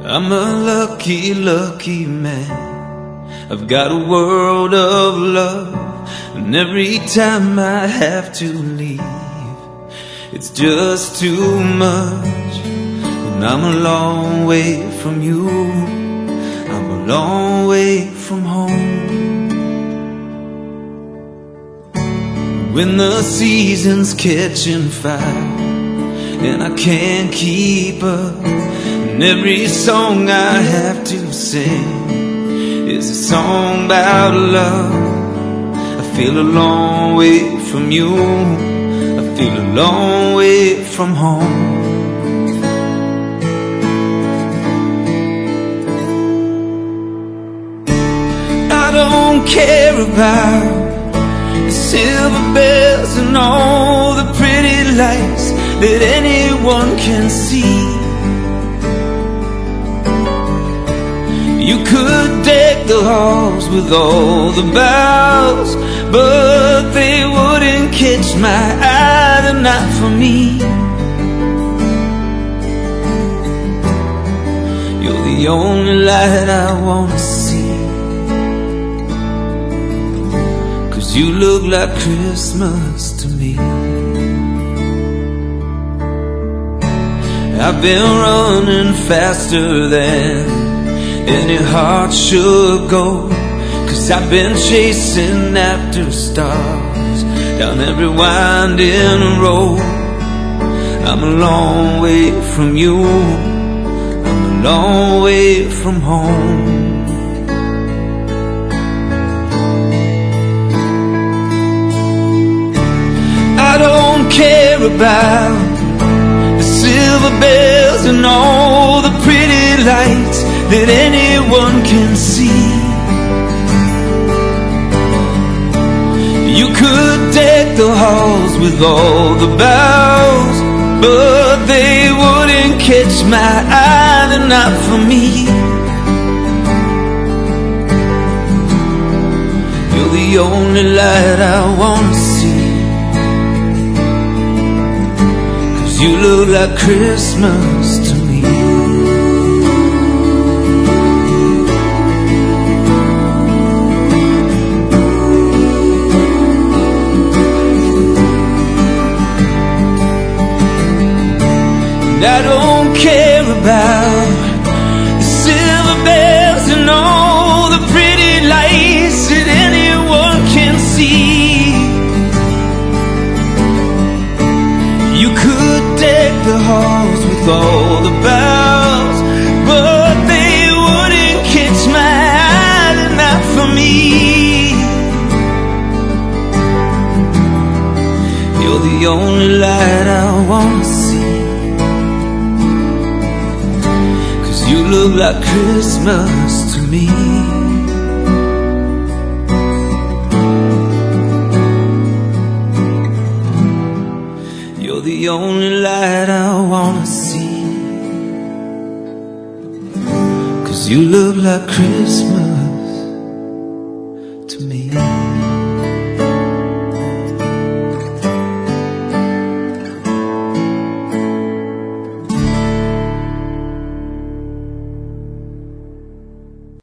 I'm a lucky, lucky man. I've got a world of love, and every time I have to leave, it's just too much. And I'm a long way from you, I'm a long way from home. When the season's catching fire and I can't keep up, and every song I have to sing is a song about love, I feel a long way from you, I feel a long way from home. I don't care about the silver bells and all the pretty lights that anyone can see. You could deck the halls with all the boughs, but they wouldn't catch my eye, they're not for me. You're the only light I wanna see, 'cause you look like Christmas to me. I've been running faster than any heart should go, 'cause I've been chasing after stars down every winding road. I'm a long way from you, I'm a long way from home. I don't care about the silver bells and all the pretty lights that anyone can see. You could deck the halls with all the boughs, but they wouldn't catch my eye, they're not for me. You're the only light I wanna see, 'cause you look like Christmas to me. I don't care about the silver bells and all the pretty lights that anyone can see. You could deck the halls with all the boughs, but they wouldn't catch my eye, they're not for me. You're the only light I wanna see, you look like Christmas to me. You're the only light I wanna see, 'cause you look like Christmas to me.